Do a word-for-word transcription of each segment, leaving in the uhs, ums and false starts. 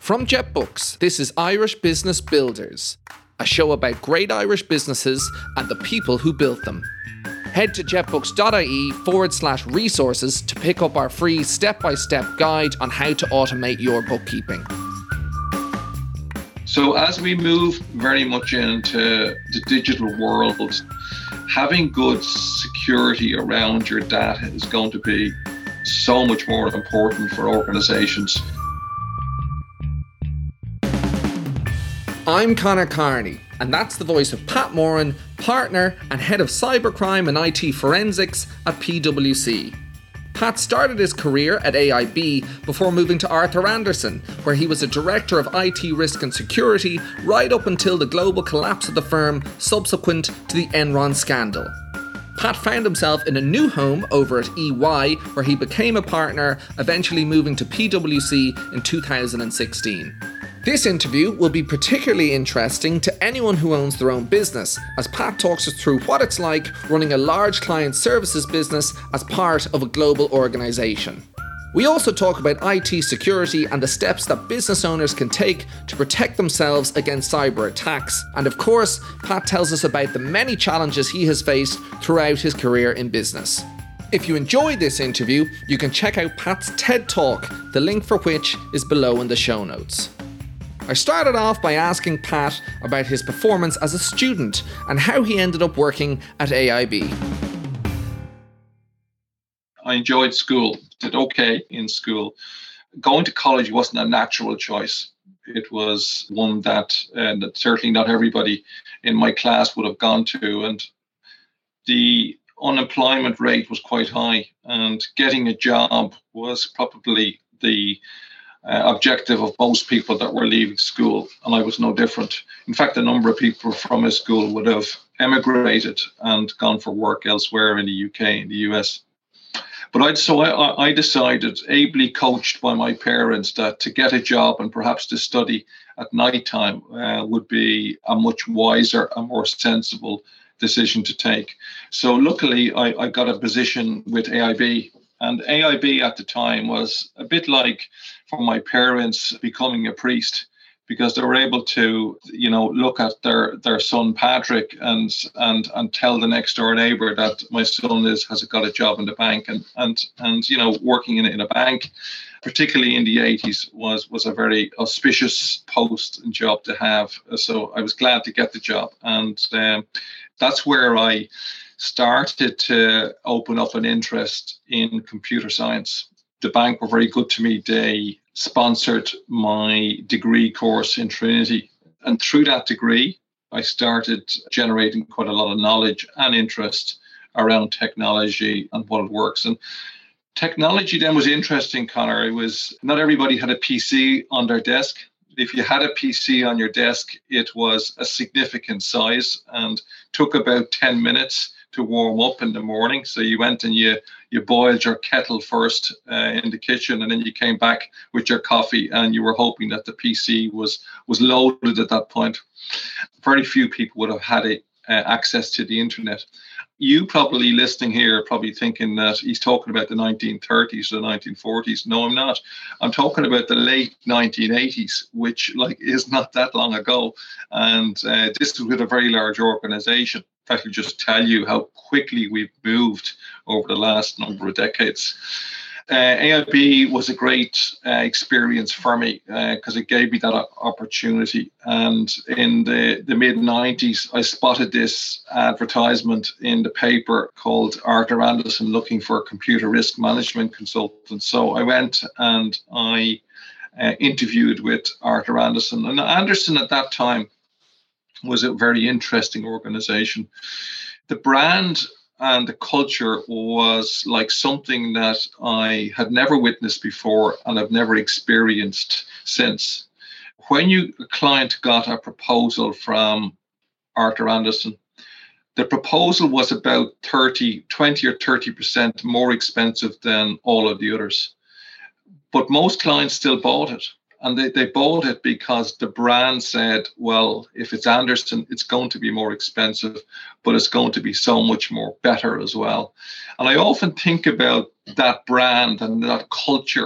From JetBooks, this is Irish Business Builders, a show about great Irish businesses and the people who built them. Head to jetbooks.ie forward slash resources to pick up our free step-by-step guide on how to automate your bookkeeping. So as we move very much into the digital world, having good security around your data is going to be so much more important for organizations. I'm Conor Carney, and that's the voice of Pat Moran, partner and head of cybercrime and I T forensics at PwC. Pat started his career at A I B before moving to Arthur Andersen, where he was a director of I T risk and security right up until the global collapse of the firm subsequent to the Enron scandal. Pat found himself in a new home over at E Y, where he became a partner, eventually moving to PwC in two thousand sixteen. This interview will be particularly interesting to anyone who owns their own business, as Pat talks us through what it's like running a large client services business as part of a global organisation. We also talk about I T security and the steps that business owners can take to protect themselves against cyber attacks. And of course, Pat tells us about the many challenges he has faced throughout his career in business. If you enjoyed this interview, you can check out Pat's TED Talk, the link for which is below in the show notes. I started off by asking Pat about his performance as a student and how he ended up working at A I B. I enjoyed school, did okay in school. Going to college wasn't a natural choice. It was one that, uh, that certainly not everybody in my class would have gone to. And the unemployment rate was quite high, and getting a job was probably the Uh, objective of most people that were leaving school, and I was no different. In fact, a number of people from my school would have emigrated and gone for work elsewhere in the U K, in the U S. But I'd, so I, I decided, ably coached by my parents, that to get a job and perhaps to study at night time uh, would be a much wiser and more sensible decision to take. So luckily, I, I got a position with A I B. And A I B at the time was a bit like, for my parents, becoming a priest, because they were able to, you know, look at their, their son Patrick and and and tell the next door neighbour that my son is has got a job in the bank, and and and you know, working in in a bank, particularly in the eighties, was was a very auspicious post and job to have. So I was glad to get the job, and um, that's where I started to open up an interest in computer science. The bank were very good to me. They sponsored my degree course in Trinity. And through that degree, I started generating quite a lot of knowledge and interest around technology and what it works. And technology then was interesting, Conor. It was, not everybody had a P C on their desk. If you had a P C on your desk, it was a significant size and took about ten minutes to warm up in the morning. So you went and you you boiled your kettle first uh, in the kitchen, and then you came back with your coffee, and you were hoping that the P C was was loaded at that point. Very few people would have had it, uh, access to the internet. You probably listening here probably thinking that he's talking about the nineteen thirties or the nineteen forties. No, I'm not. I'm talking about the late nineteen eighties, which like is not that long ago. And uh, this was with a very large organization. That will just tell you how quickly we've moved over the last number of decades. Uh, A I B was a great uh, experience for me because uh, it gave me that opportunity. And in the, the mid nineties, I spotted this advertisement in the paper called Arthur Andersen looking for a computer risk management consultant. So I went and I uh, interviewed with Arthur Andersen. And Andersen at that time was a very interesting organization. The brand and the culture was like something that I had never witnessed before and I've never experienced since. When you, a client got a proposal from Arthur Andersen, the proposal was about thirty, twenty or thirty percent more expensive than all of the others. But most clients still bought it. And they, they bought it because the brand said, well, if it's Andersen, it's going to be more expensive, but it's going to be so much more better as well. And I often think about that brand and that culture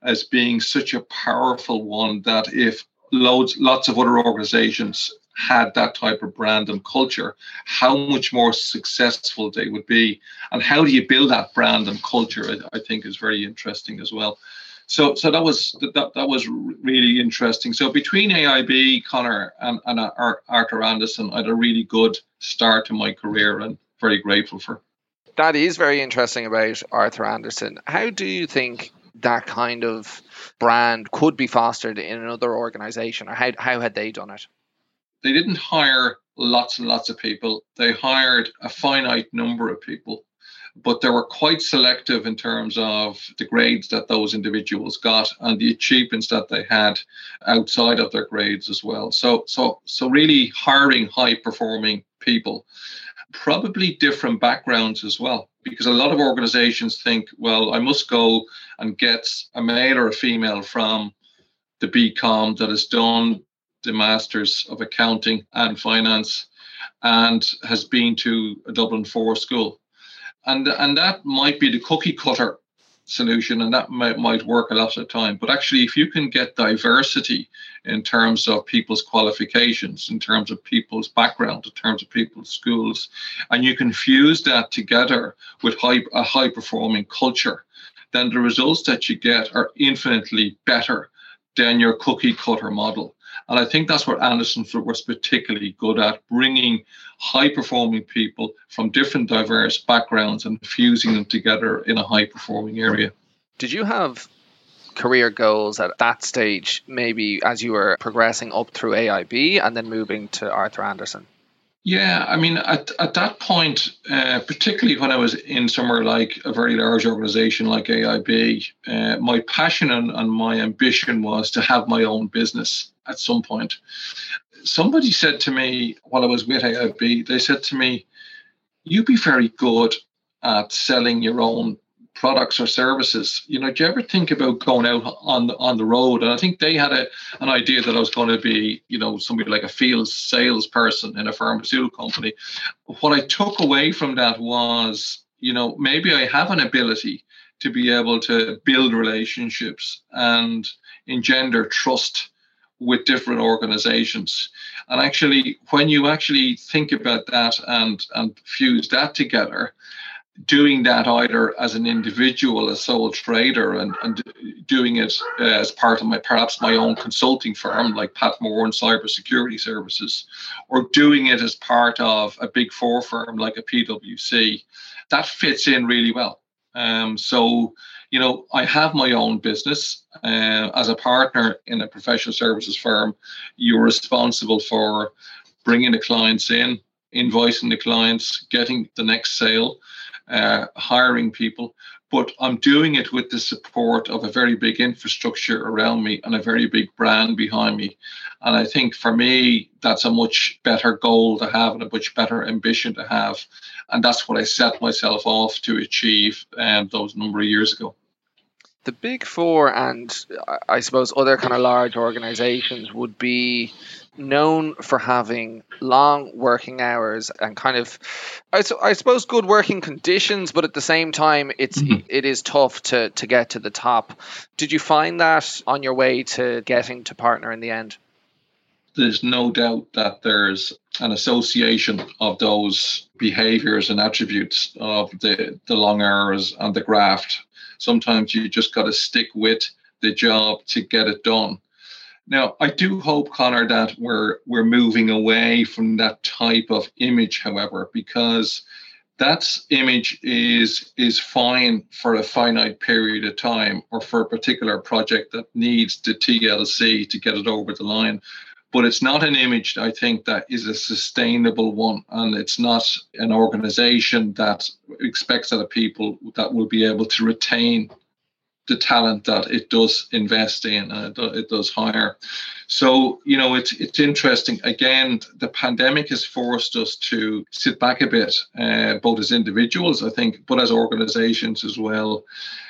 as being such a powerful one that if loads, lots of other organizations had that type of brand and culture, how much more successful they would be. And how do you build that brand and culture, I, I think is very interesting as well. So so that was that, that was really interesting. So between A I B, Conor, and, and Arthur Andersen, I had a really good start to my career and very grateful for. That is very interesting about Arthur Andersen. How do you think that kind of brand could be fostered in another organization, or how, how had they done it? They didn't hire lots and lots of people. They hired a finite number of people, but they were quite selective in terms of the grades that those individuals got and the achievements that they had outside of their grades as well. So, so, so really hiring high-performing people, probably different backgrounds as well, because a lot of organizations think, well, I must go and get a male or a female from the B Com that has done the Masters of Accounting and Finance and has been to a Dublin four school. And, and that might be the cookie cutter solution, and that might, might work a lot of the time. But actually, if you can get diversity in terms of people's qualifications, in terms of people's background, in terms of people's schools, and you can fuse that together with high, a high-performing culture, then the results that you get are infinitely better than your cookie cutter model. And I think that's what Andersen was particularly good at, bringing high-performing people from different diverse backgrounds and fusing them together in a high-performing area. Did you have career goals at that stage, maybe as you were progressing up through A I B and then moving to Arthur Andersen? Yeah, I mean, at, at that point, uh, particularly when I was in somewhere like a very large organization like A I B, uh, my passion and, and my ambition was to have my own business at some point. Somebody said to me while I was with A I B, they said to me, you'd be very good at selling your own products or services. You know, do you ever think about going out on the, on the road? And I think they had a, an idea that I was going to be, you know, somebody like a field salesperson in a pharmaceutical company. What I took away from that was, you know, maybe I have an ability to be able to build relationships and engender trust with different organizations. And actually, when you actually think about that and, and fuse that together, doing that either as an individual, a sole trader, and, and doing it uh, as part of my perhaps my own consulting firm like Pat Moran Cybersecurity Services, or doing it as part of a big four firm like a P W C, that fits in really well. Um, so, you know, I have my own business. Uh, as a partner in a professional services firm, you're responsible for bringing the clients in, invoicing the clients, getting the next sale, uh, hiring people. But I'm doing it with the support of a very big infrastructure around me and a very big brand behind me. And I think for me, that's a much better goal to have and a much better ambition to have. And that's what I set myself off to achieve um, those number of years ago. The Big Four and I suppose other kind of large organizations would be known for having long working hours and kind of, I, I suppose, good working conditions, but at the same time, it's mm-hmm. it is tough to, to get to the top. Did you find that on your way to getting to partner in the end? There's no doubt that there's an association of those behaviors and attributes of the, the long hours and the graft. Sometimes you just got to stick with the job to get it done. Now, I do hope, Conor, that we're we're moving away from that type of image, however, because that image is is fine for a finite period of time or for a particular project that needs the T L C to get it over the line. But it's not an image, I think, that is a sustainable one. And it's not an organization that expects that of people that will be able to retain the talent that it does invest in and it does hire. So, you know, it's it's interesting. Again, the pandemic has forced us to sit back a bit, uh, both as individuals, I think, but as organizations as well.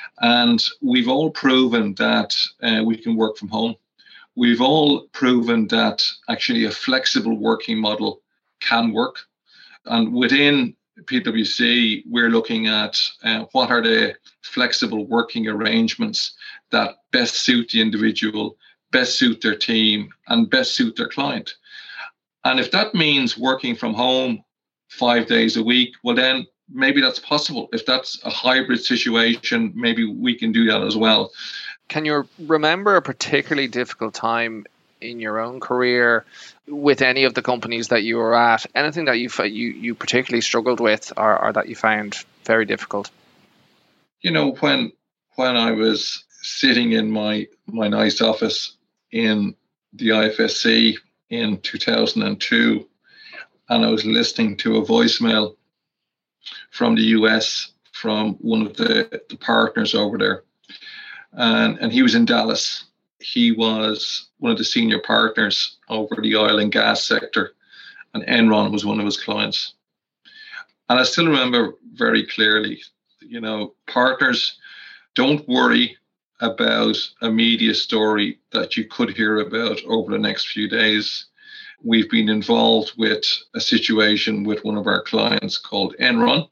And we've all proven that uh, we can work from home. We've all proven that actually a flexible working model can work. And within P W C, we're looking at uh, what are the flexible working arrangements that best suit the individual, best suit their team, and best suit their client. And if that means working from home five days a week, well, then maybe that's possible. If that's a hybrid situation, maybe we can do that as well. Can you remember a particularly difficult time in your own career with any of the companies that you were at? Anything that you you, you particularly struggled with, or, or that you found very difficult? You know, when when I was sitting in my, my nice office in the I F S C in two thousand two, and I was listening to a voicemail from the U S from one of the, the partners over there. And, and he was in Dallas. He was one of the senior partners over the oil and gas sector, and Enron was one of his clients. And I still remember very clearly, you know, partners, don't worry about a media story that you could hear about over the next few days. We've been involved with a situation with one of our clients called Enron.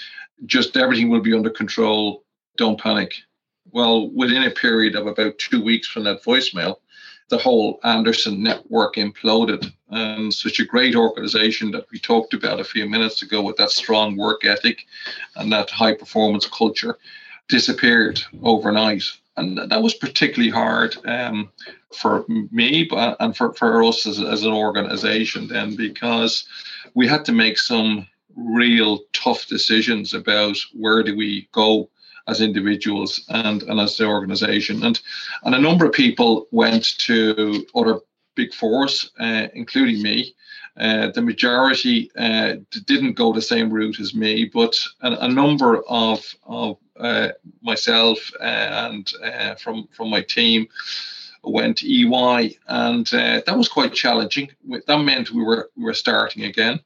Just everything will be under control. Don't panic. Well, within a period of about two weeks from that voicemail, the whole Andersen network imploded. And such a great organization that we talked about a few minutes ago with that strong work ethic and that high performance culture disappeared overnight. And that was particularly hard um, for me but, and for, for us as, as an organization then, because we had to make some real tough decisions about where do we go as individuals and, and as the organization. And, and a number of people went to other big fours, uh, including me. Uh, the majority uh, didn't go the same route as me, but a, a number of, of uh, myself and uh, from, from my team went to E Y, and uh, that was quite challenging. That meant we were we were starting again.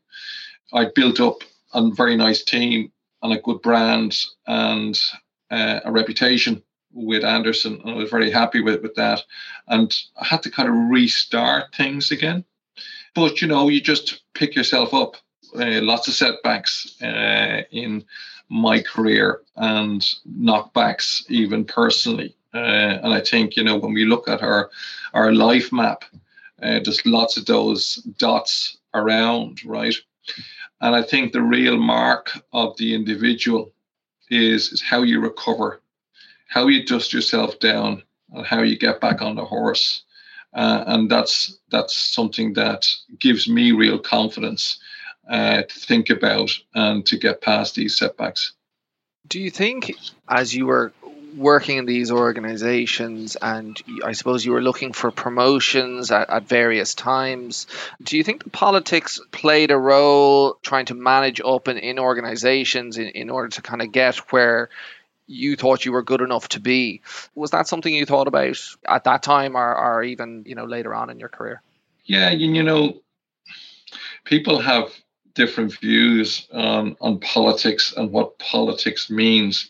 I built up a very nice team and a good brand and uh, a reputation with Andersen, and I was very happy with, with that. And I had to kind of restart things again. But, you know, you just pick yourself up. Uh, lots of setbacks uh, in my career and knockbacks, even personally. Uh, and I think, you know, when we look at our, our life map, uh, there's lots of those dots around, right? And I think the real mark of the individual is, is how you recover, how you dust yourself down, and how you get back on the horse. Uh, and that's that's something that gives me real confidence uh, to think about and to get past these setbacks. Do you think, as you were working in these organizations and I suppose you were looking for promotions at, at various times, do you think the politics played a role trying to manage up in, in organizations in, in order to kind of get where you thought you were good enough to be? Was that something you thought about at that time, or, or even, you know, later on in your career? Yeah, you, you know, people have different views on, on politics and what politics means.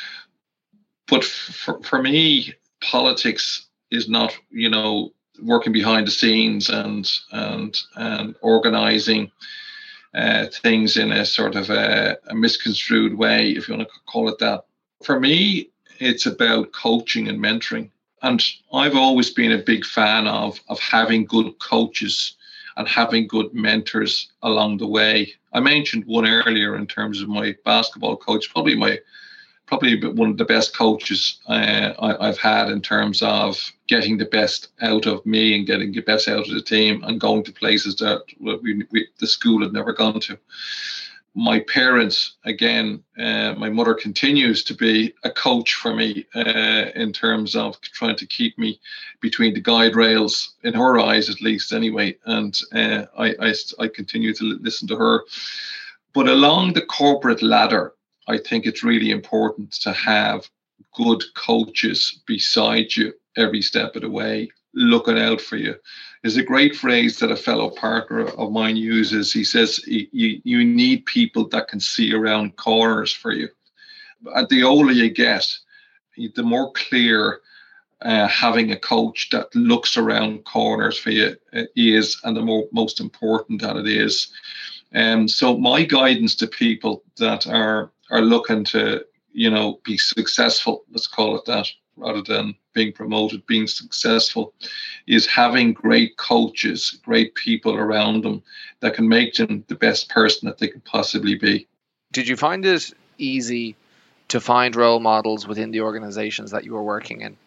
But for, for me, politics is not, you know, working behind the scenes and and and organizing uh, things in a sort of a, a misconstrued way, if you want to call it that. For me, it's about coaching and mentoring. And I've always been a big fan of, of having good coaches and having good mentors along the way. I mentioned one earlier in terms of my basketball coach, probably my probably one of the best coaches uh, I, I've had in terms of getting the best out of me and getting the best out of the team and going to places that we, we, the school had never gone to. My parents, again, uh, my mother continues to be a coach for me uh, in terms of trying to keep me between the guide rails, in her eyes at least anyway. And uh, I, I, I continue to listen to her. But along the corporate ladder, I think it's really important to have good coaches beside you every step of the way, looking out for you. There's a great phrase that a fellow partner of mine uses. He says, you, you need people that can see around corners for you. And the older you get, the more clear uh, having a coach that looks around corners for you is, and the more most important that it is. Um, so my guidance to people that are are looking to, you know, be successful, let's call it that, rather than being promoted, being successful, is having great coaches, great people around them that can make them the best person that they could possibly be. Did you find it easy to find role models within the organizations that you were working in?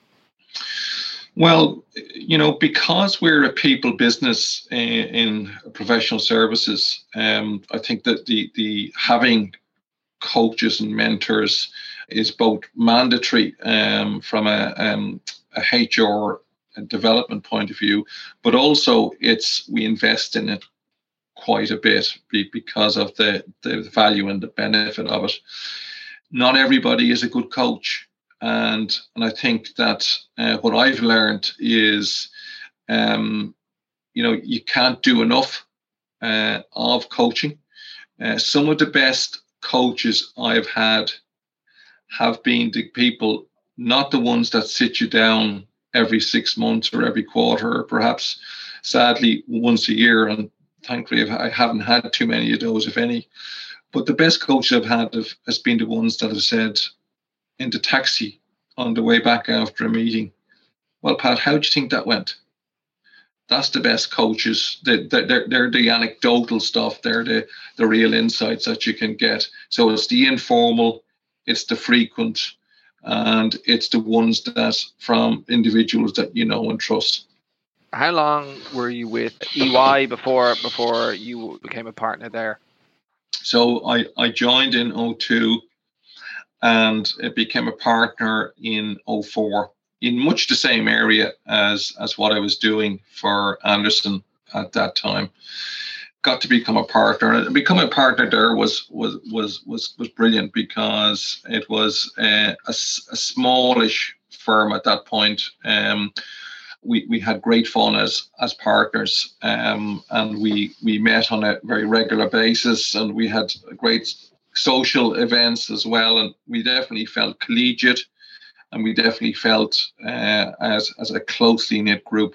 Well, you know, because we're a people business in, in professional services, um, I think that the the having coaches and mentors is both mandatory um, from a, um, a H R development point of view, but also it's we invest in it quite a bit because of the, the value and the benefit of it. Not everybody is a good coach. And and I think that uh, what I've learned is, um, you know, you can't do enough uh, of coaching. Uh, some of the best coaches I've had have been the people, not the ones that sit you down every six months or every quarter, or perhaps, sadly, once a year. And thankfully, I haven't had too many of those, if any. But the best coaches I've had have, has been the ones that have said, in the taxi on the way back after a meeting, well, Pat, how do you think that went? That's the best coaches. They, they're, they're the anecdotal stuff. They're the, the real insights that you can get. So it's the informal, it's the frequent, and it's the ones that from individuals that you know and trust. How long were you with E Y before before you became a partner there? So I, I joined in oh two. And it became a partner in oh four in much the same area as, as what I was doing for Anderson at that time. Got to become a partner. And becoming a partner there was was was was, was brilliant because it was a, a, a smallish firm at that point. Um, we we had great fun as as partners, um, and we we met on a very regular basis, and we had a great social events as well, and we definitely felt collegiate, and we definitely felt uh, as as a closely knit group.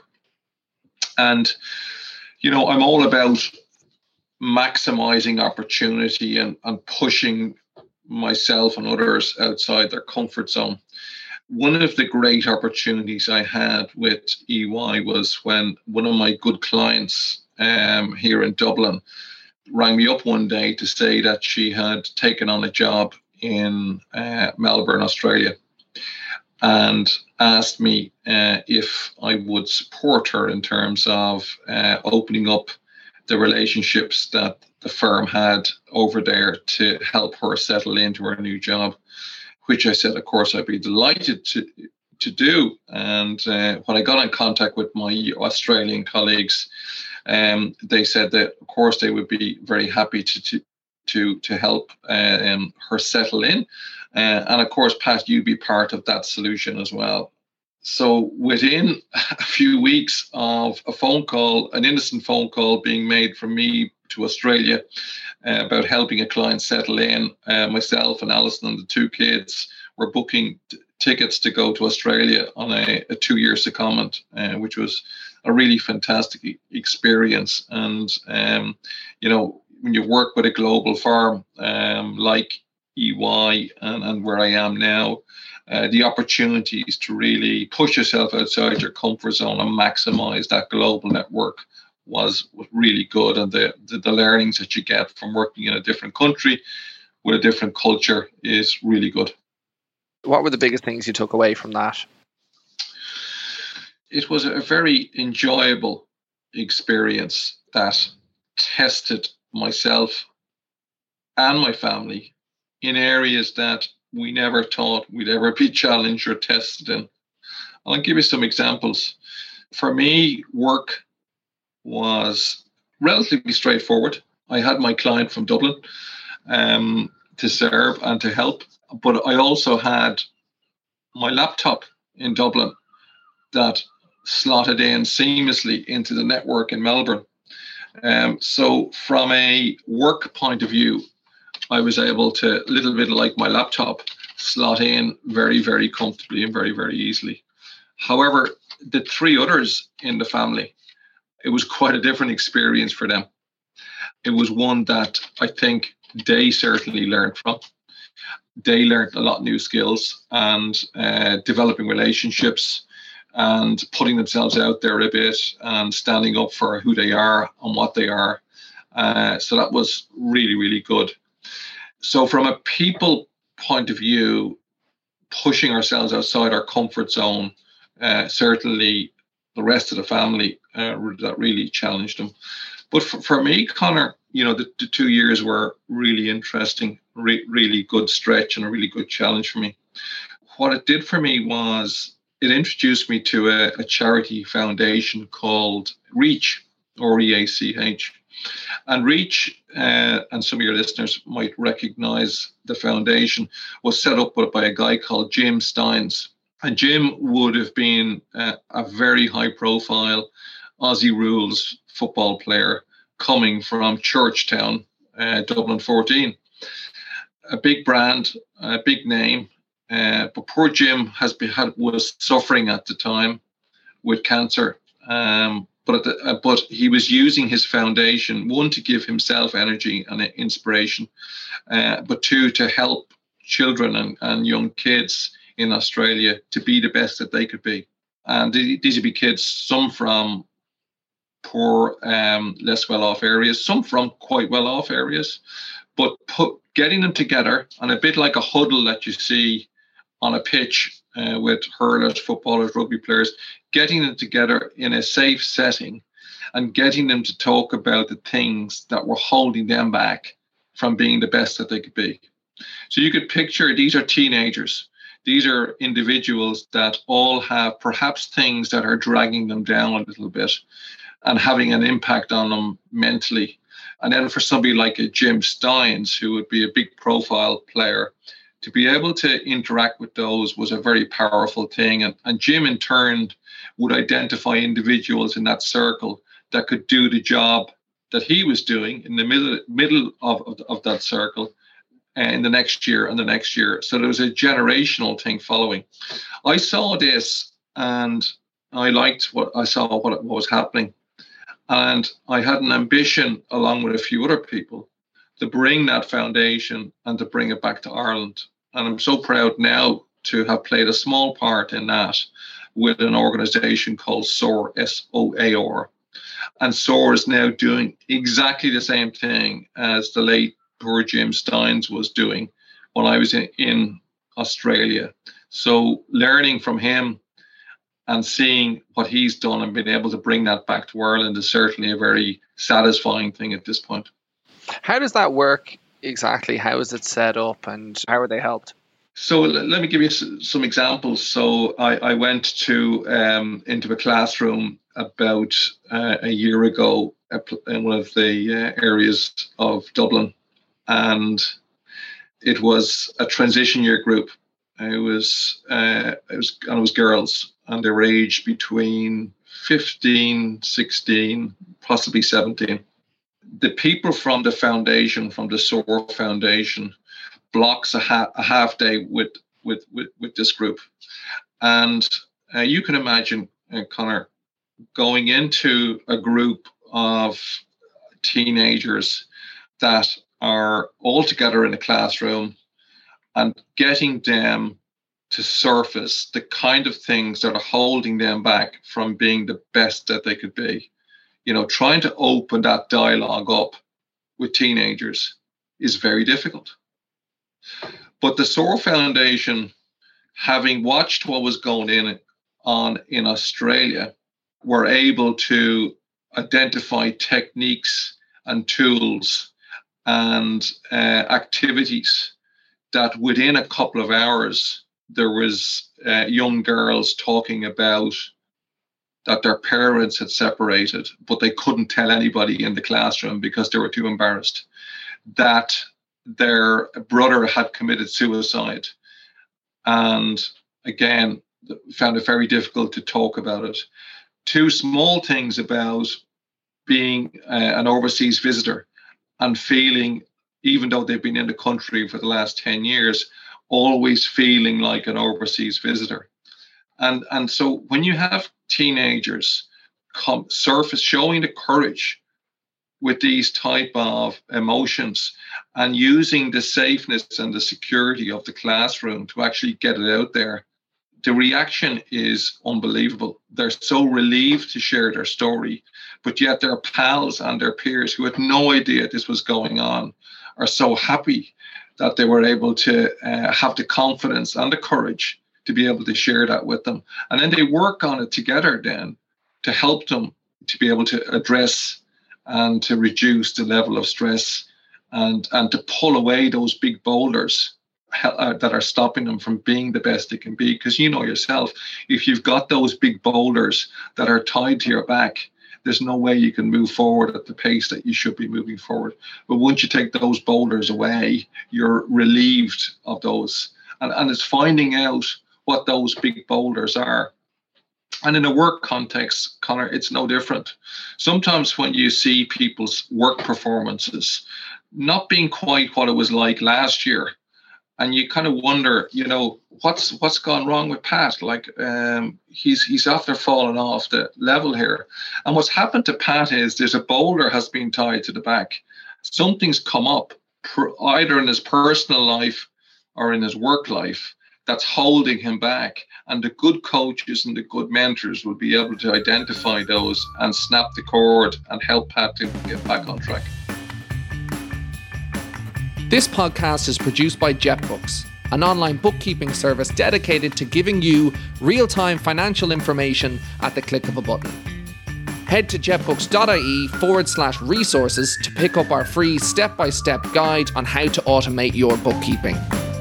And you know, I'm all about maximizing opportunity and, and pushing myself and others outside their comfort zone. One of the great opportunities I had with E Y was when one of my good clients um, here in Dublin rang me up one day to say that she had taken on a job in uh, Melbourne, Australia, and asked me uh, if I would support her in terms of uh, opening up the relationships that the firm had over there to help her settle into her new job, which I said, of course, I'd be delighted to to do. And uh, when I got in contact with my Australian colleagues, Um, they said that, of course, they would be very happy to to to, to help uh, um, her settle in. Uh, and, of course, Pat, you'd be part of that solution as well. So within a few weeks of a phone call, an innocent phone call being made from me to Australia uh, about helping a client settle in, uh, myself and Alison and the two kids were booking t- tickets to go to Australia on a, a two-year secondment, uh, which was a really fantastic experience. And, um, you know, when you work with a global firm um, like E Y and, and where I am now, uh, the opportunities to really push yourself outside your comfort zone and maximize that global network was, was really good. And the, the, the learnings that you get from working in a different country with a different culture is really good. What were the biggest things you took away from that? It was a very enjoyable experience that tested myself and my family in areas that we never thought we'd ever be challenged or tested in. I'll give you some examples. For me, work was relatively straightforward. I had my client from Dublin um, to serve and to help, but I also had my laptop in Dublin that slotted in seamlessly into the network in Melbourne. Um, so from a work point of view, I was able to, a little bit like my laptop, slot in very, very comfortably and very, very easily. However, the three others in the family, it was quite a different experience for them. it was one that I think they certainly learned from. They learned a lot of new skills and uh, developing relationships and putting themselves out there a bit and standing up for who they are and what they are. Uh, so that was really, really good. So from a people point of view, pushing ourselves outside our comfort zone, uh, certainly the rest of the family, uh, that really challenged them. But for, for me, Conor, you know, the, the two years were really interesting, re- really good stretch and a really good challenge for me. What it did for me was it introduced me to a, a charity foundation called REACH, R E A C H. And REACH, uh, and some of your listeners might recognize the foundation, was set up by a guy called Jim Stynes. And Jim would have been uh, a very high profile Aussie rules football player coming from Churchtown, uh, Dublin fourteen. A big brand, a big name. Uh, but poor Jim has been, had, was suffering at the time with cancer. Um, but at the, uh, but he was using his foundation, one, to give himself energy and inspiration, uh, but two, to help children and, and young kids in Australia to be the best that they could be. And these would be kids, some from poor, um, less well-off areas, some from quite well-off areas, but put, getting them together, and a bit like a huddle that you see on a pitch uh, with hurlers, footballers, rugby players, getting them together in a safe setting and getting them to talk about the things that were holding them back from being the best that they could be. So you could picture, these are teenagers. These are individuals that all have perhaps things that are dragging them down a little bit and having an impact on them mentally. And then for somebody like a Jim Stynes, who would be a big profile player, to be able to interact with those was a very powerful thing. And, and Jim, in turn, would identify individuals in that circle that could do the job that he was doing in the middle middle of, of, of that circle uh, in the next year and the next year. So there was a generational thing following. I saw this and I liked what I saw, what, what was happening. And I had an ambition, along with a few other people, to bring that foundation and to bring it back to Ireland. And I'm so proud now to have played a small part in that with an organisation called SOAR, S O A R. And SOAR is now doing exactly the same thing as the late poor Jim Stynes was doing when I was in, in Australia. So learning from him and seeing what he's done and being able to bring that back to Ireland is certainly a very satisfying thing at this point. How does that work exactly? How is it set up and how are they helped? So l- let me give you s- some examples. So I, I went to um, into a classroom about uh, a year ago in one of the uh, areas of Dublin, and it was a transition year group. It was uh, it was and it was girls, and they were aged between fifteen, sixteen, possibly seventeen. The people from the foundation, from the SOAR Foundation, blocks a, ha- a half day with, with, with, with this group. And uh, you can imagine, uh, Conor, going into a group of teenagers that are all together in a classroom and getting them to surface the kind of things that are holding them back from being the best that they could be. You know, trying to open that dialogue up with teenagers is very difficult. But the SOAR Foundation, having watched what was going in on in Australia, were able to identify techniques and tools and uh, activities that within a couple of hours, there was uh, young girls talking about that their parents had separated, but they couldn't tell anybody in the classroom because they were too embarrassed, that their brother had committed suicide. And again, found it very difficult to talk about it. Two small things about being uh, an overseas visitor and feeling, even though they've been in the country for the last ten years, always feeling like an overseas visitor. And, and so when you have teenagers come surface showing the courage with these type of emotions and using the safeness and the security of the classroom to actually get it out there, the reaction is unbelievable. They're so relieved to share their story, but yet their pals and their peers who had no idea this was going on are so happy that they were able to uh, have the confidence and the courage to be able to share that with them. And then they work on it together then to help them to be able to address and to reduce the level of stress and, and to pull away those big boulders uh, that are stopping them from being the best they can be. Because you know yourself, if you've got those big boulders that are tied to your back, there's no way you can move forward at the pace that you should be moving forward. But once you take those boulders away, you're relieved of those. And, and it's finding out what those big boulders are. And in a work context, Conor, it's no different. Sometimes when you see people's work performances not being quite what it was like last year, and you kind of wonder, you know, what's what's gone wrong with Pat? Like um, he's he's after falling off the level here. And what's happened to Pat is there's a boulder has been tied to the back. Something's come up either in his personal life or in his work life that's holding him back. And the good coaches and the good mentors will be able to identify those and snap the cord and help Pat to get back on track. This podcast is produced by JetBooks, an online bookkeeping service dedicated to giving you real-time financial information at the click of a button. Head to jetbooks.ie forward slash resources to pick up our free step-by-step guide on how to automate your bookkeeping.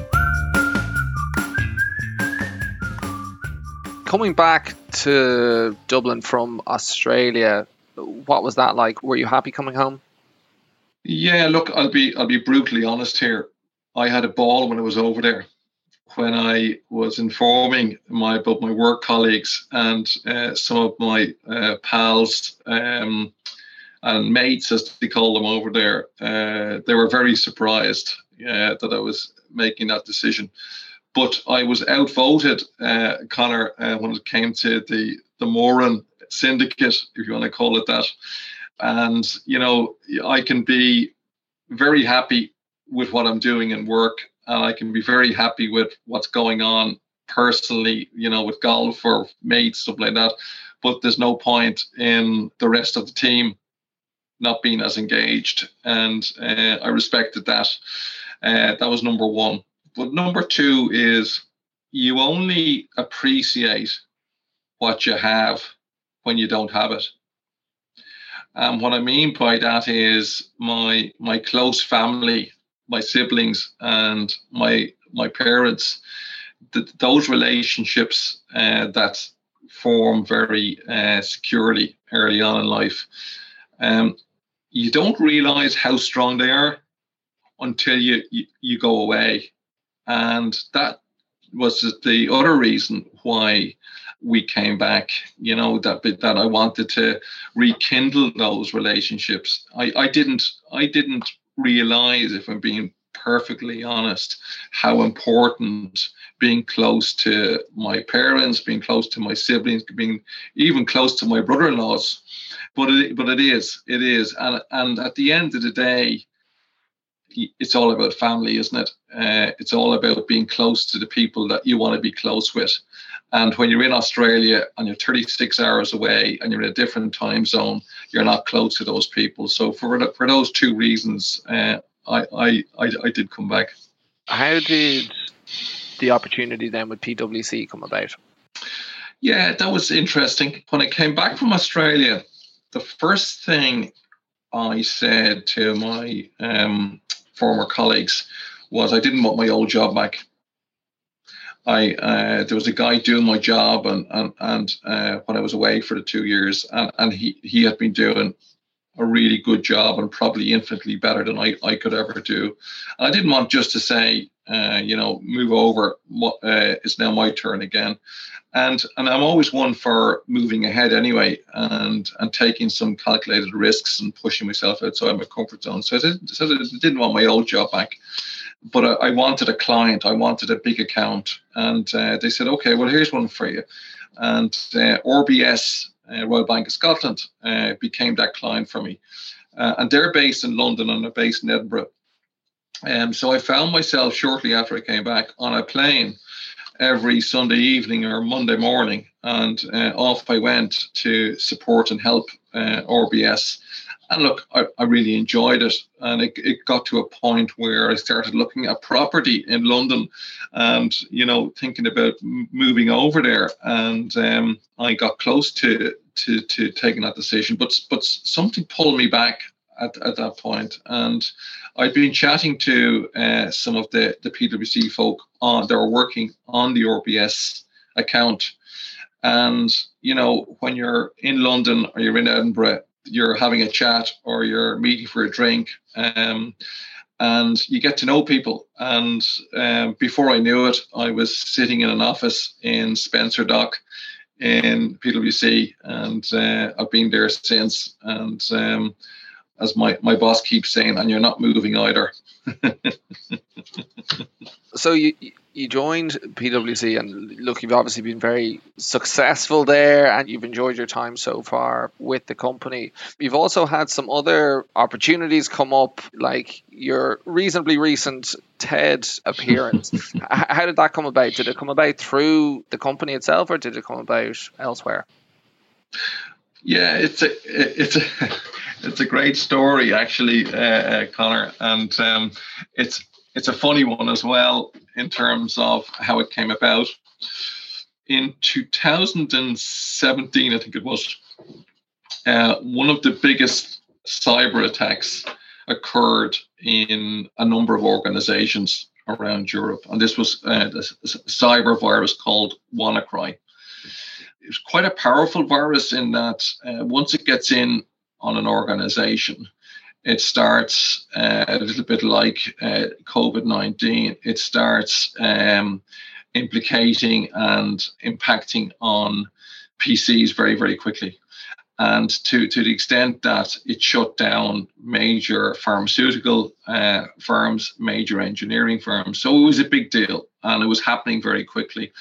Coming back to Dublin from Australia, what was that like? Were you happy coming home? Yeah, look, I'll be I'll be brutally honest here. I had a ball when I was over there. When I was informing my about my work colleagues and uh, some of my uh, pals um, and mates, as they call them over there, uh, they were very surprised uh, that I was making that decision. But I was outvoted, uh, Conor, uh, when it came to the the Moran syndicate, if you want to call it that. And, you know, I can be very happy with what I'm doing in work, and I can be very happy with what's going on personally, you know, with golf or mates, stuff like that. But there's no point in the rest of the team not being as engaged. And uh, I respected that. Uh, that was number one. But number two is you only appreciate what you have when you don't have it. And what I mean by that is my my close family, my siblings and my my parents, th- those relationships uh, that form very uh, securely early on in life. Um, you don't realize how strong they are until you, you, you go away. And that was the other reason why we came back, you know, that that I wanted to rekindle those relationships. I, I didn't I didn't realize, if I'm being perfectly honest, how important being close to my parents, being close to my siblings, being even close to my brother-in-laws. But it but it is, it is. And and at the end of the day, it's all about family, isn't it? Uh, it's all about being close to the people that you want to be close with. And when you're in Australia and you're thirty-six hours away and you're in a different time zone, you're not close to those people. So for for those two reasons, uh, I, I, I I did come back. How did the opportunity then with P W C come about? Yeah, that was interesting. When I came back from Australia, the first thing I said to my um, former colleagues was I didn't want my old job back. I uh, there was a guy doing my job, and and and uh, when I was away for the two years, and, and he he had been doing a really good job and probably infinitely better than I, I could ever do. And I didn't want just to say, uh, you know, move over. Uh, it's now my turn again. And and I'm always one for moving ahead anyway, and and taking some calculated risks and pushing myself outside my comfort zone. So I didn't, so I didn't want my old job back. But I, I wanted a client. I wanted a big account. And uh, they said, okay, well, here's one for you. And uh, R B S, uh, Royal Bank of Scotland, uh, became that client for me. Uh, and they're based in London and they're based in Edinburgh. Um, so I found myself shortly after I came back on a plane every Sunday evening or Monday morning, and uh, off I went to support and help uh, R B S. And look, I, I really enjoyed it. And it, it got to a point where I started looking at property in London and, you know, thinking about m- moving over there. And um, I got close to, to to taking that decision. But but something pulled me back at, at that point. And I'd been chatting to uh, some of the, the P W C folk on, that were working on the R B S account. And, you know, when you're in London or you're in Edinburgh, you're having a chat or you're meeting for a drink, um, and you get to know people. And um, before I knew it, I was sitting in an office in Spencer Dock in P W C, and uh, I've been there since. And um, as my, my boss keeps saying, and you're not moving either. So you you joined P W C, and look, you've obviously been very successful there and you've enjoyed your time so far with the company. You've also had some other opportunities come up, like your reasonably recent TED appearance. How did that come about? Did it come about through the company itself, or did it come about elsewhere? Yeah, it's a it's a it's a great story, actually, uh, uh, Connor, and um, it's it's a funny one as well in terms of how it came about. In two thousand seventeen, I think it was, uh, one of the biggest cyber attacks occurred in a number of organizations around Europe, and this was uh, a cyber virus called WannaCry. It's quite a powerful virus in that uh, once it gets in on an organization, it starts uh, a little bit like uh, COVID nineteen. It starts um, implicating and impacting on P Cs very, very quickly. And to, to the extent that it shut down major pharmaceutical uh, firms, major engineering firms. So it was a big deal, and it was happening very quickly.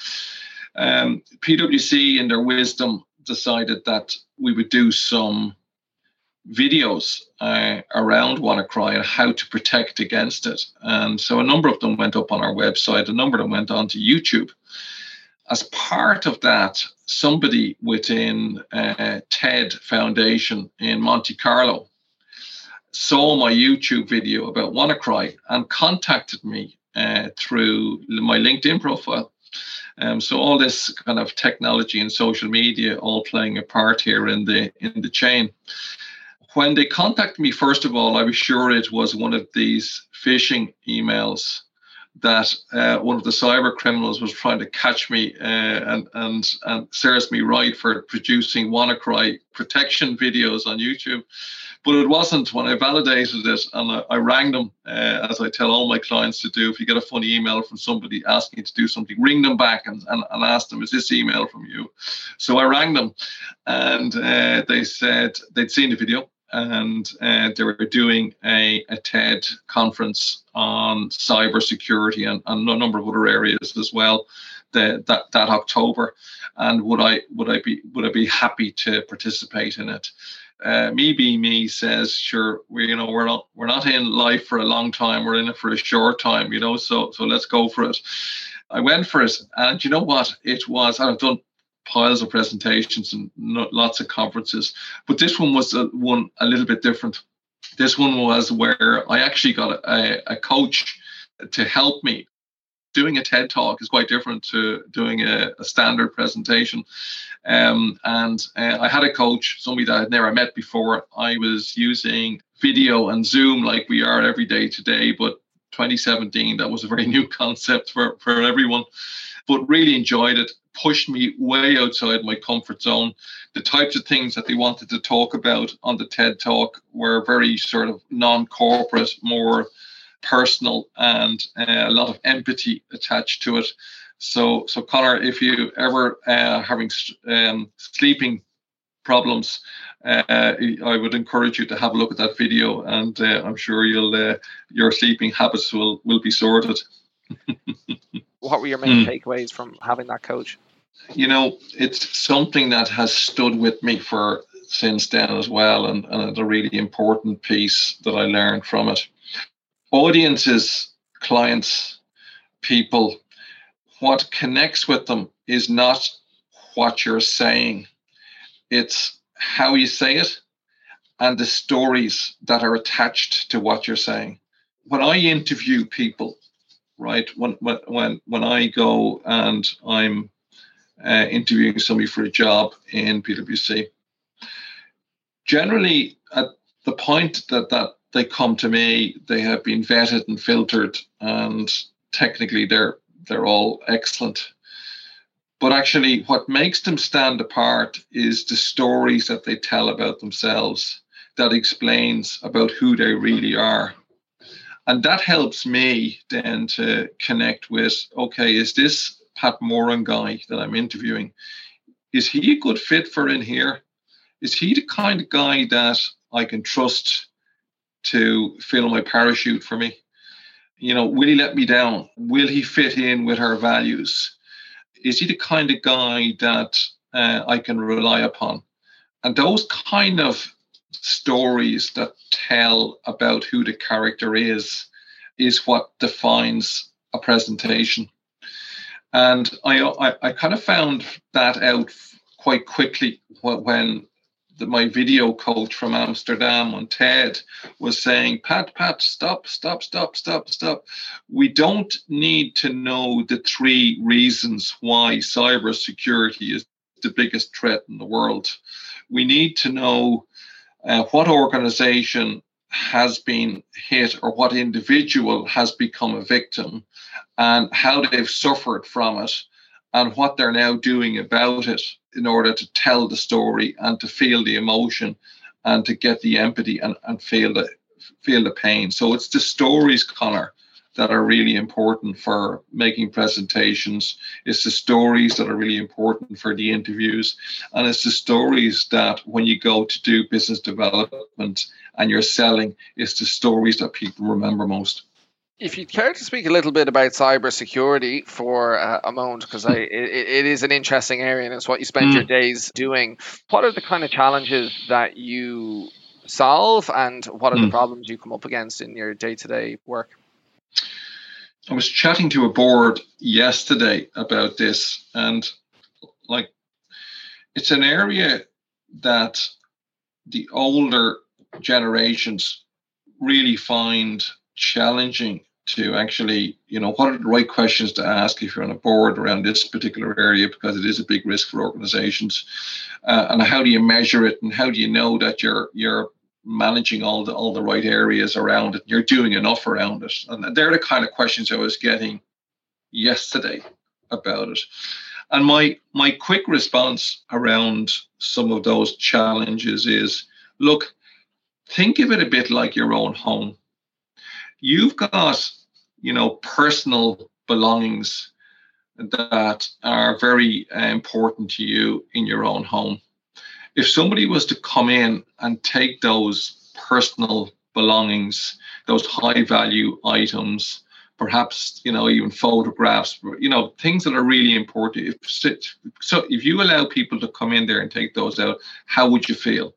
Um, P W C, in their wisdom, decided that we would do some videos uh, around WannaCry and how to protect against it. And so a number of them went up on our website, a number of them went onto YouTube. As part of that, somebody within uh, TED Foundation in Monte Carlo saw my YouTube video about WannaCry and contacted me uh, through my LinkedIn profile. Um, so all this kind of technology and social media all playing a part here in the in the chain. When they contacted me, first of all, I was sure it was one of these phishing emails that uh, one of the cyber criminals was trying to catch me uh, and and and serves me right for producing WannaCry protection videos on YouTube. But it wasn't. When I validated it and I, I rang them, uh, as I tell all my clients to do, if you get a funny email from somebody asking you to do something, ring them back and, and, and ask them, is this email from you? So I rang them, and uh, they said they'd seen the video, and uh, they were doing a, a TED conference on cybersecurity and, and a number of other areas as well the, that, that October. And would I would I be would I be happy to participate in it? Uh, me being me says, sure, we you know we're not we're not in life for a long time. We're in it for a short time, you know. So so let's go for it. I went for it, and you know what? It was. I've done piles of presentations and lots of conferences, but this one was a, one a little bit different. This one was where I actually got a, a coach to help me. Doing a TED Talk is quite different to doing a, a standard presentation. Um, and uh, I had a coach, somebody that I'd never met before. I was using video and Zoom like we are every day today, but twenty seventeen, that was a very new concept for, for everyone, but really enjoyed it, pushed me way outside my comfort zone. The types of things that they wanted to talk about on the TED Talk were very sort of non-corporate, more personal, and uh, a lot of empathy attached to it. So, so Connor, if you ever uh, having um, sleeping problems, uh, I would encourage you to have a look at that video, and uh, I'm sure you'll uh, your sleeping habits will will be sorted. What were your main mm. takeaways from having that coach? You know, it's something that has stood with me for since then as well, and, and a really important piece that I learned from it. Audiences, clients, people, what connects with them is not what you're saying, it's how you say it and the stories that are attached to what you're saying. When I interview people, right, when when when, when I go and I'm uh, interviewing somebody for a job in P W C, generally at the point that, that they come to me, they have been vetted and filtered, and technically they're they're all excellent. But actually what makes them stand apart is the stories that they tell about themselves that explains about who they really are. And that helps me then to connect with, okay, is this Pat Moran guy that I'm interviewing, is he a good fit for in here? Is he the kind of guy that I can trust to fill my parachute for me? You know, will he let me down? Will he fit in with our values? Is he the kind of guy that uh, I can rely upon? And those kind of stories that tell about who the character is, is what defines a presentation. And I, I, I kind of found that out quite quickly when the, my video coach from Amsterdam on TED was saying, Pat, Pat, stop, stop, stop, stop, stop. We don't need to know the three reasons why cybersecurity is the biggest threat in the world. We need to know uh, what organization has been hit or what individual has become a victim and how they've suffered from it and what they're now doing about it in order to tell the story and to feel the emotion and to get the empathy and, and feel the feel the pain. So it's the stories, Conor, that are really important for making presentations. It's the stories that are really important for the interviews. And it's the stories that when you go to do business development and you're selling, it's the stories that people remember most. If you'd care to speak a little bit about cybersecurity for uh, a moment, because I it, it is an interesting area and it's what you spend mm. your days doing. What are the kind of challenges that you solve and what are mm. the problems you come up against in your day-to-day work? I was chatting to a board yesterday about this, and like it's an area that the older generations really find challenging to actually, you know, what are the right questions to ask if you're on a board around this particular area, because it is a big risk for organizations. Uh, and how do you measure it, and how do you know that you're you're managing all the all the right areas around it, you're doing enough around it? And they're the kind of questions I was getting yesterday about it. And my my quick response around some of those challenges is, look, think of it a bit like your own home. You've got, you know, personal belongings that are very uh, important to you in your own home. If somebody was to come in and take those personal belongings, those high value items, perhaps, you know, even photographs, you know, things that are really important. If, so if you allow people to come in there and take those out, how would you feel?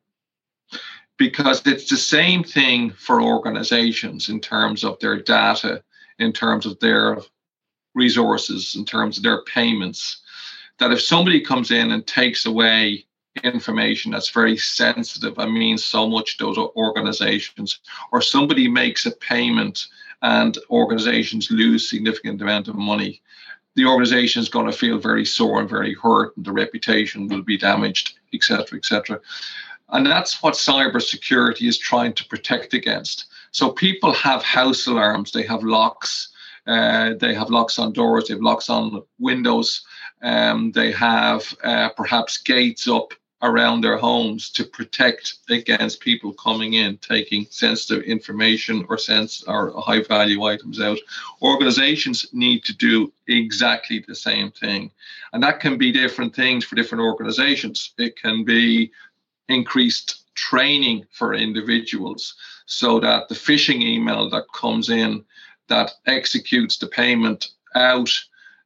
Because it's the same thing for organizations in terms of their data, in terms of their resources, in terms of their payments, that if somebody comes in and takes away information that's very sensitive and means so much to those organizations, or somebody makes a payment and organizations lose significant amount of money, the organization is going to feel very sore and very hurt, and the reputation will be damaged, et cetera, et cetera. And that's what cybersecurity is trying to protect against. So people have house alarms, they have locks, uh, they have locks on doors, they have locks on windows, um, they have uh, perhaps gates up around their homes to protect against people coming in, taking sensitive information or sense or high value items out. Organizations need to do exactly the same thing. And that can be different things for different organizations. It can be increased training for individuals so that the phishing email that comes in that executes the payment out, that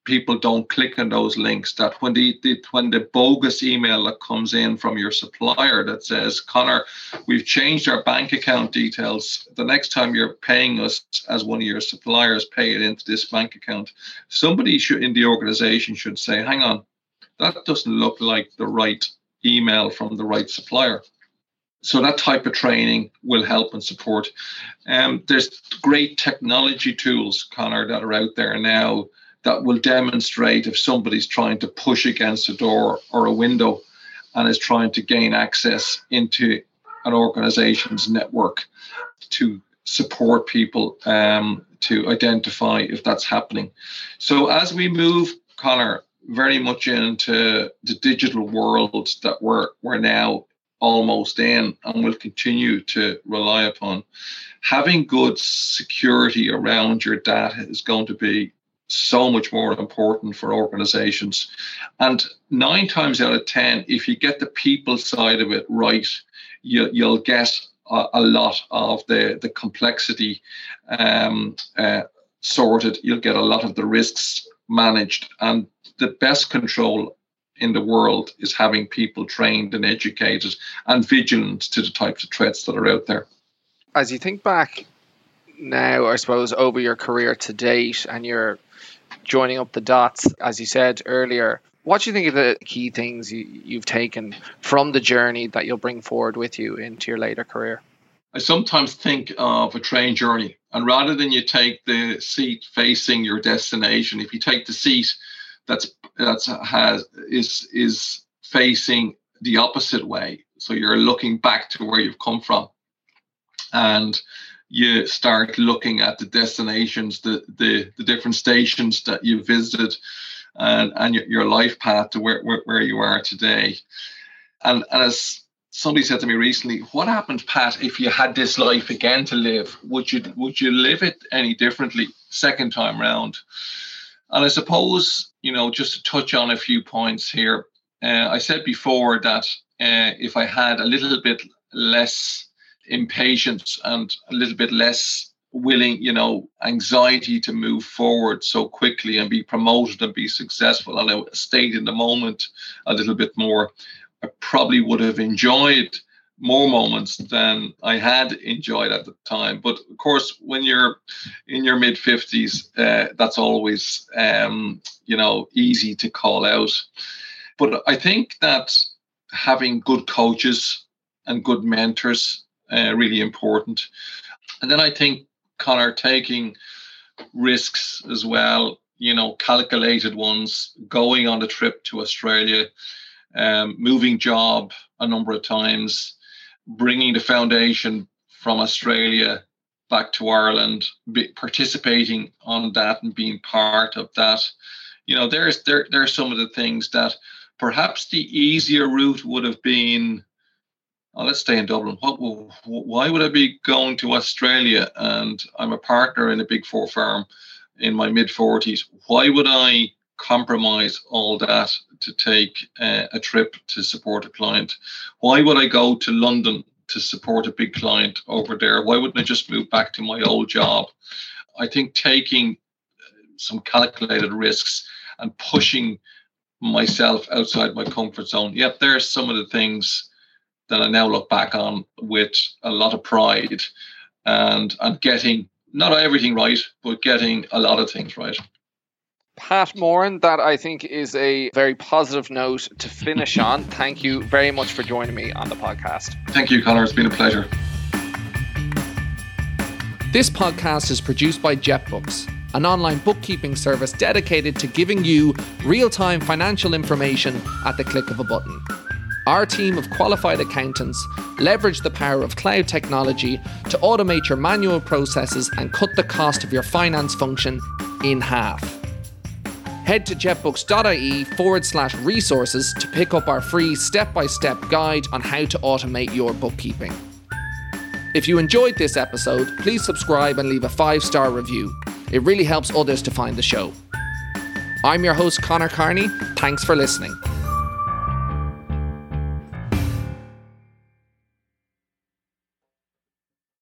people don't click on those links, that when the, the when the bogus email that comes in from your supplier that says, Conor, we've changed our bank account details. The next time you're paying us as one of your suppliers, pay it into this bank account. Somebody should in the organization should say, hang on, that doesn't look like the right email from the right supplier. So that type of training will help and support. Um, there's great technology tools, Conor, that are out there now that will demonstrate if somebody's trying to push against a door or a window and is trying to gain access into an organization's network to support people um, to identify if that's happening. So as we move, Conor, very much into the digital world that we're, we're now almost in and will continue to rely upon, having good security around your data is going to be so much more important for organizations. And nine times out of ten, if you get the people side of it right, you, you'll get a, a lot of the, the complexity um, uh, sorted. You'll get a lot of the risks managed. And the best control in the world is having people trained and educated and vigilant to the types of threats that are out there. As you think back now, I suppose, over your career to date and you're joining up the dots, as you said earlier, what do you think are the key things you, you've taken from the journey that you'll bring forward with you into your later career? I sometimes think of a train journey, and rather than you take the seat facing your destination, if you take the seat that's that's has is is facing the opposite way, so you're looking back to where you've come from, and you start looking at the destinations, the the, the different stations that you visited, and and your, your life path to where, where where you are today. And, and as somebody said to me recently, what happened, Pat, if you had this life again to live? Would you would you live it any differently second time round? And I suppose, you know, just to touch on a few points here, uh, I said before that uh, if I had a little bit less impatience and a little bit less willing, you know, anxiety to move forward so quickly and be promoted and be successful, and I stayed in the moment a little bit more, I probably would have enjoyed more moments than I had enjoyed at the time. But of course, when you're in your mid fifties, uh, that's always, um, you know, easy to call out. But I think that having good coaches and good mentors uh, really important. And then I think, Conor, taking risks as well, you know, calculated ones, going on the trip to Australia, um, moving job a number of times, bringing the foundation from Australia back to Ireland, be, participating on that and being part of that. You know, there's there there are some of the things that perhaps the easier route would have been, oh, let's stay in Dublin. What, why would I be going to Australia? And I'm a partner in a big four firm in my mid forties. Why would I compromise all that to take uh, a trip to support a client? Why would I go to London to support a big client over there? Why wouldn't I just move back to my old job? I think taking some calculated risks and pushing myself outside my comfort zone. Yep, there are some of the things that I now look back on with a lot of pride, and and getting not everything right, but getting a lot of things right. Pat Moran, that I think is a very positive note to finish on. Thank you very much for joining me on the podcast. Thank you, Conor. It's been a pleasure. This podcast is produced by JetBooks, an online bookkeeping service dedicated to giving you real-time financial information at the click of a button. Our team of qualified accountants leverage the power of cloud technology to automate your manual processes and cut the cost of your finance function in half. Head to jetbooks.ie forward slash resources to pick up our free step-by-step guide on how to automate your bookkeeping. If you enjoyed this episode, please subscribe and leave a five-star review. It really helps others to find the show. I'm your host, Conor Carney. Thanks for listening.